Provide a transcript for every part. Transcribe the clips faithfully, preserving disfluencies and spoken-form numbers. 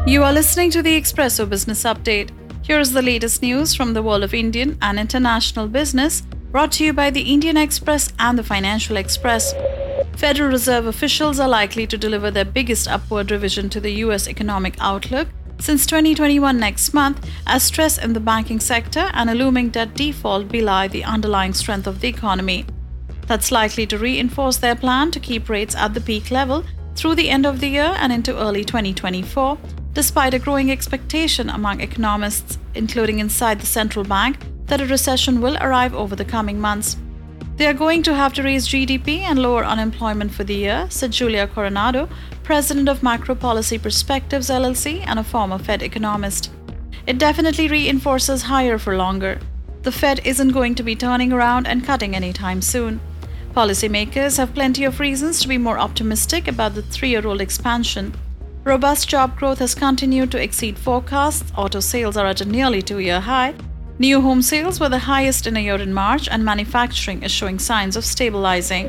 You are listening to the Expresso Business Update. Here is the latest news from the world of Indian and international business, brought to you by the Indian Express and the Financial Express. Federal Reserve officials are likely to deliver their biggest upward revision to the U S economic outlook since twenty twenty-one next month, as stress in the banking sector and a looming debt default belie the underlying strength of the economy. That's likely to reinforce their plan to keep rates at the peak level through the end of the year and into early twenty twenty-four, despite a growing expectation among economists, including inside the central bank, that a recession will arrive over the coming months. They are going to have to raise G D P and lower unemployment for the year, said Julia Coronado, president of Macro Policy Perspectives L L C and a former Fed economist. It definitely reinforces higher for longer. The Fed isn't going to be turning around and cutting anytime soon. Policymakers have plenty of reasons to be more optimistic about the three-year-old expansion. Robust job growth has continued to exceed forecasts, auto sales are at a nearly two-year high, new home sales were the highest in a year in March, and manufacturing is showing signs of stabilizing.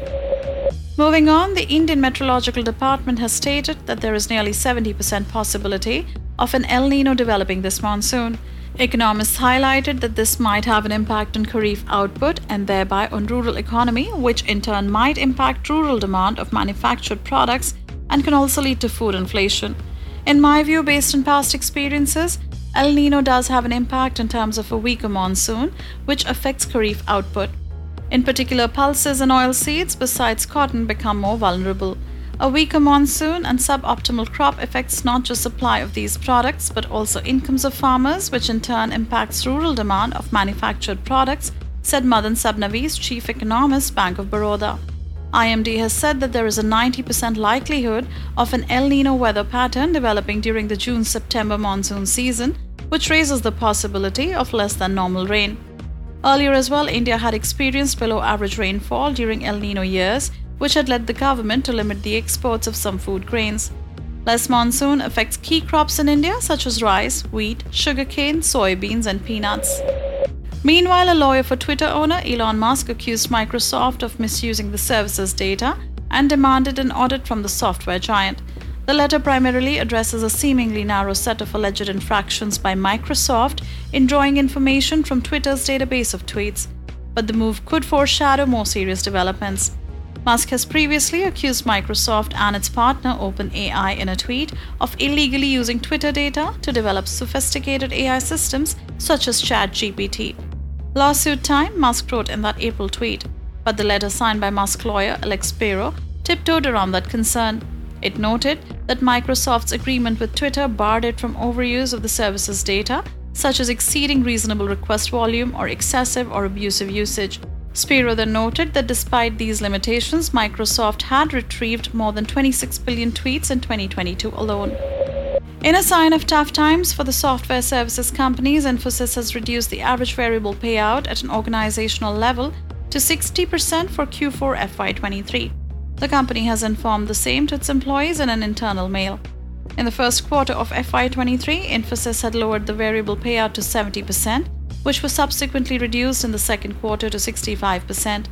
Moving on, the Indian Meteorological Department has stated that there is nearly seventy percent possibility of an El Nino developing this monsoon. Economists highlighted that this might have an impact on Kharif output and thereby on rural economy, which in turn might impact rural demand of manufactured products and can also lead to food inflation. In my view, based on past experiences, El Nino does have an impact in terms of a weaker monsoon, which affects Kharif output. In particular, pulses and oilseeds besides cotton become more vulnerable. A weaker monsoon and suboptimal crop affects not just supply of these products but also incomes of farmers, which in turn impacts rural demand of manufactured products, said Madan Sabnavis, chief economist, Bank of Baroda. I M D has said that there is a ninety percent likelihood of an El Nino weather pattern developing during the June-September monsoon season, which raises the possibility of less than normal rain. Earlier as well, India had experienced below-average rainfall during El Nino years, which had led the government to limit the exports of some food grains. Less monsoon affects key crops in India such as rice, wheat, sugarcane, soybeans, and peanuts. Meanwhile, a lawyer for Twitter owner Elon Musk accused Microsoft of misusing the service's data and demanded an audit from the software giant. The letter primarily addresses a seemingly narrow set of alleged infractions by Microsoft in drawing information from Twitter's database of tweets, but the move could foreshadow more serious developments. Musk has previously accused Microsoft and its partner OpenAI in a tweet of illegally using Twitter data to develop sophisticated A I systems such as ChatGPT. Lawsuit time, Musk wrote in that April tweet, but the letter signed by Musk lawyer Alex Spiro tiptoed around that concern. It noted that Microsoft's agreement with Twitter barred it from overuse of the service's data, such as exceeding reasonable request volume or excessive or abusive usage. Spiro then noted that despite these limitations, Microsoft had retrieved more than twenty-six billion tweets in twenty twenty-two alone. In a sign of tough times for the software services companies, Infosys has reduced the average variable payout at an organizational level to sixty percent for Q four F Y twenty-three. The company has informed the same to its employees in an internal mail. In the first quarter of F Y twenty-three, Infosys had lowered the variable payout to seventy percent, which was subsequently reduced in the second quarter to sixty-five percent.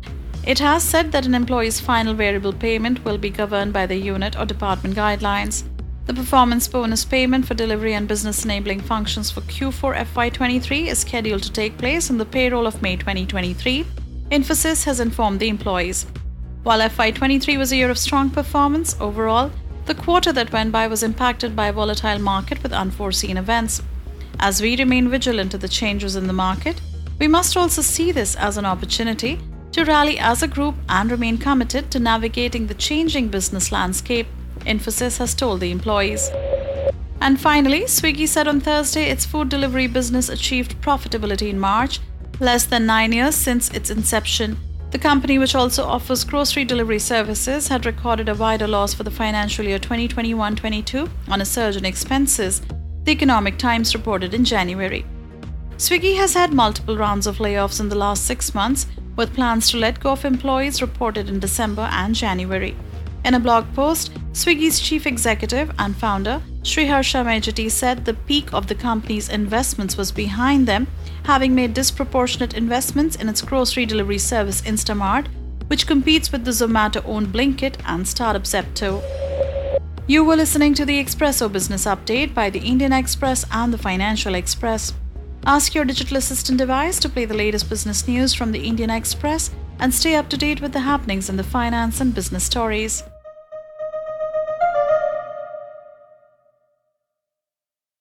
It has said that an employee's final variable payment will be governed by the unit or department guidelines. The performance bonus payment for delivery and business enabling functions for Q four F Y twenty-three is scheduled to take place in the payroll of May twenty twenty-three, Infosys has informed the employees. While F Y twenty-three was a year of strong performance, overall, the quarter that went by was impacted by a volatile market with unforeseen events. As we remain vigilant to the changes in the market, we must also see this as an opportunity to rally as a group and remain committed to navigating the changing business landscape, Infosys has told the employees. And finally, Swiggy said on Thursday its food delivery business achieved profitability in March, less than nine years since its inception. The company, which also offers grocery delivery services, had recorded a wider loss for the financial year twenty twenty-one twenty-two on a surge in expenses, The Economic Times reported in January. Swiggy has had multiple rounds of layoffs in the last six months, with plans to let go of employees reported in December and January. In a blog post, Swiggy's chief executive and founder, Sriharsha Maijati, said the peak of the company's investments was behind them, having made disproportionate investments in its grocery delivery service Instamart, which competes with the Zomato-owned Blinkit and startup Zepto. You were listening to the Expresso Business Update by the Indian Express and the Financial Express. Ask your digital assistant device to play the latest business news from the Indian Express and stay up to date with the happenings in the finance and business stories.